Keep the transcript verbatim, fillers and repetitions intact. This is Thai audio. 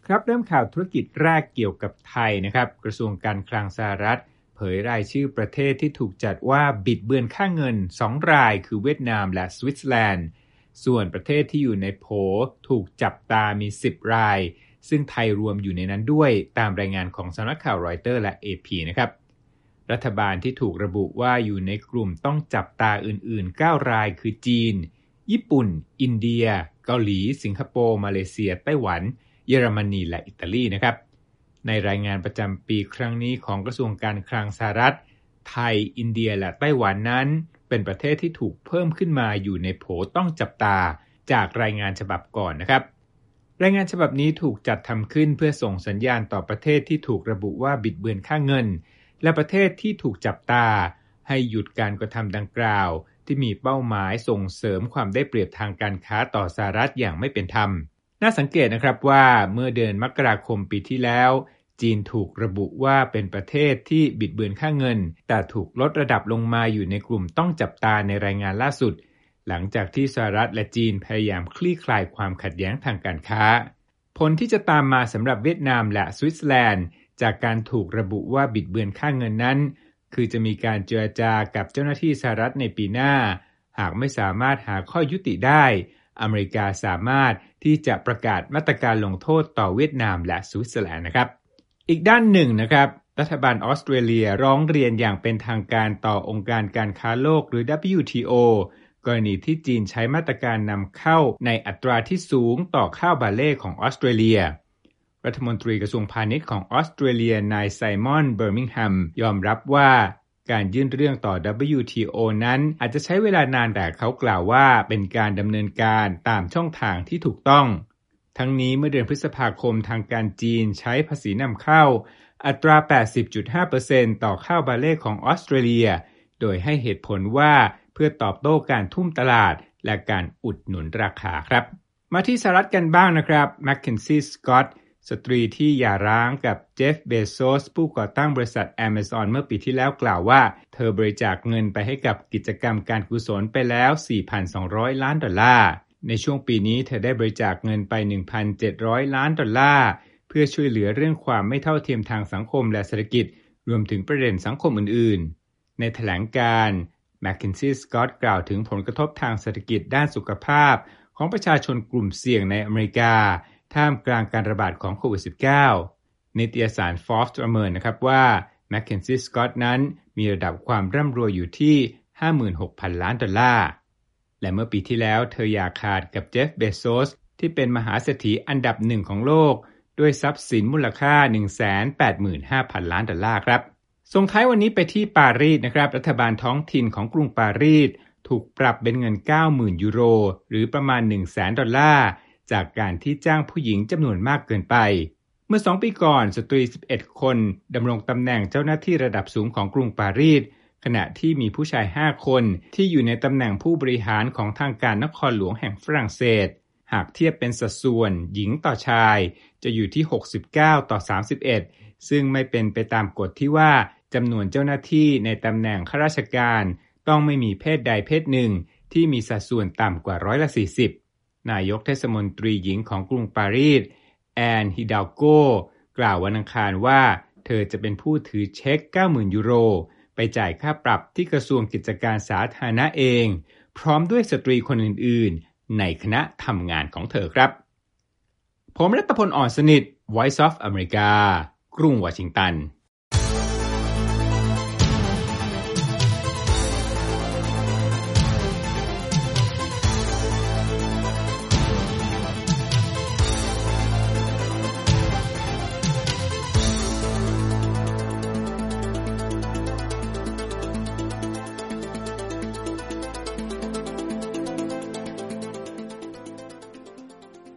ครับเริ่มข่าวธุรกิจแรกเกี่ยวกับไทยนะครับกระทรวงการคลังสหรัฐเผยรายชื่อประเทศที่ถูกจัดว่าบิดเบือนค่าเงินสองรายคือเวียดนามและสวิตเซอร์แลนด์ส่วนประเทศที่อยู่ในโผถูกจับตามีสิบรายซึ่งไทยรวมอยู่ในนั้นด้วยตามรายงานของสำนักข่าวรอยเตอร์และ เอ พี นะครับรัฐบาลที่ถูกระบุว่าอยู่ในกลุ่มต้องจับตาอื่นๆเก้ารายคือจีนญี่ปุ่นอินเดียเกาหลีสิงคโปร์มาเลเซียไต้หวันเยอรมนีและอิตาลีนะครับในรายงานประจำปีครั้งนี้ของกระทรวงการคลังสหรัฐไทยอินเดียและไต้หวันนั้นเป็นประเทศที่ถูกเพิ่มขึ้นมาอยู่ในโผต้องจับตาจากรายงานฉบับก่อนนะครับรายงานฉบับนี้ถูกจัดทำขึ้นเพื่อส่งสัญญาณต่อประเทศที่ถูกระบุว่าบิดเบือนค่าเงินและประเทศที่ถูกจับตาให้หยุดการกระทำดังกล่าวที่มีเป้าหมายส่งเสริมความได้เปรียบทางการค้าต่อสหรัฐอย่างไม่เป็นธรรมน่าสังเกตนะครับว่าเมื่อเดือนมกราคมปีที่แล้วจีนถูกระบุว่าเป็นประเทศที่บิดเบือนค่าเงินแต่ถูกลดระดับลงมาอยู่ในกลุ่มต้องจับตาในรายงานล่าสุดหลังจากที่สหรัฐและจีนพยายามคลี่คลายความขัดแย้งทางการค้าผลที่จะตามมาสำหรับเวียดนามและสวิตเซอร์แลนด์จากการถูกระบุว่าบิดเบือนค่าเงินนั้นคือจะมีการเจรจากับเจ้าหน้าที่สหรัฐในปีหน้าหากไม่สามารถหาข้อยุติได้อเมริกาสามารถที่จะประกาศมาตรการลงโทษต่อเวียดนามและสวิตเซอร์แลนด์นะครับอีกด้านหนึ่งนะครับรัฐบาลออสเตรเลียร้องเรียนอย่างเป็นทางการต่อองค์การการค้าโลกหรือ ดับเบิลยู ที โอ กรณีที่จีนใช้มาตรการนำเข้าในอัตราที่สูงต่อข้าวบาเล่ของออสเตรเลียรัฐมนตรีกระทรวงพาณิชย์ของออสเตรเลียนายไซมอนเบอร์มิงแฮมยอมรับว่าการยื่นเรื่องต่อ ดับเบิลยู ที โอ นั้นอาจจะใช้เวลานานแต่เขากล่าวว่าเป็นการดำเนินการตามช่องทางที่ถูกต้องทั้งนี้เมื่อเดือนพฤษภาคมทางการจีนใช้ภาษีนำเข้าอัตรา แปดสิบจุดห้าเปอร์เซ็นต์ ต่อข้าวบาเล่ของออสเตรเลียโดยให้เหตุผลว่าเพื่อตอบโต้การทุ่มตลาดและการอุดหนุนราคาครับมาที่สหรัฐกันบ้างนะครับแมคเคนซี่สกอตสตรีที่หย่าร้างกับเจฟเบโซสผู้ก่อตั้งบริษัท Amazon เมื่อปีที่แล้วกล่าวว่าเธอบริจาคเงินไปให้กับกิจกรรมการกุศลไปแล้ว สี่พันสองร้อย ล้านดอลลาร์ในช่วงปีนี้เธอได้บริจาคเงินไป หนึ่งพันเจ็ดร้อย ล้านดอลลาร์เพื่อช่วยเหลือเรื่องความไม่เท่าเทียมทางสังคมและเศรษฐกิจรวมถึงประเด็นสังคมอื่นๆในแถลงการณ์แมคเคนซี่สกอตกล่าวถึงผลกระทบทางเศรษฐกิจด้านสุขภาพของประชาชนกลุ่มเสี่ยงในอเมริกาท่ามกลางการระบาดของโควิด สิบเก้า นิตยสาร Forbes ประเมินนะครับว่า Mackenzie Scott นั้นมีระดับความร่ำรวยอยู่ที่ ห้าหมื่นหกพัน ล้านดอลลาร์และเมื่อปีที่แล้วเธออย่าขาดกับเจฟเบโซสที่เป็นมหาเศรษฐีอันดับหนึ่งของโลกด้วยทรัพย์สินมูลค่า หนึ่งแสนแปดหมื่นห้าพัน ล้านดอลลาร์ครับส่งท้ายวันนี้ไปที่ปารีสนะครับรัฐบาลท้องถิ่นของกรุงปารีสถูกปรับเป็นเงิน เก้าหมื่น ยูโรหรือประมาณ หนึ่งแสน ดอลลาร์จากการที่จ้างผู้หญิงจำนวนมากเกินไปเมื่อสองปีก่อนสตรีสิบเอ็ดคนดำรงตำแหน่งเจ้าหน้าที่ระดับสูงของกรุงปารีสขณะที่มีผู้ชายห้าคนที่อยู่ในตำแหน่งผู้บริหารของทางการนครหลวงแห่งฝรั่งเศสหากเทียบเป็นสัดส่วนหญิงต่อชายจะอยู่ที่หกสิบเก้าต่อสามสิบเอ็ดซึ่งไม่เป็นไปตามกฎที่ว่าจำนวนเจ้าหน้าที่ในตำแหน่งข้าราชการต้องไม่มีเพศใดเพศหนึ่งที่มีสัดส่วนต่ำกว่าร้อยละสี่สิบนายกเทศมนตรีหญิงของกรุงปารีสแอนฮิดาลโกกล่าววันอังคารว่าเธอจะเป็นผู้ถือเช็ค เก้าหมื่น ยูโรไปจ่ายค่าปรับที่กระทรวงกิจการสาธารณะเองพร้อมด้วยสตรีคนอื่นๆในคณะทำงานของเธอครับผมรัตพล อ่อนสนิท Voice of America กรุงวอชิงตัน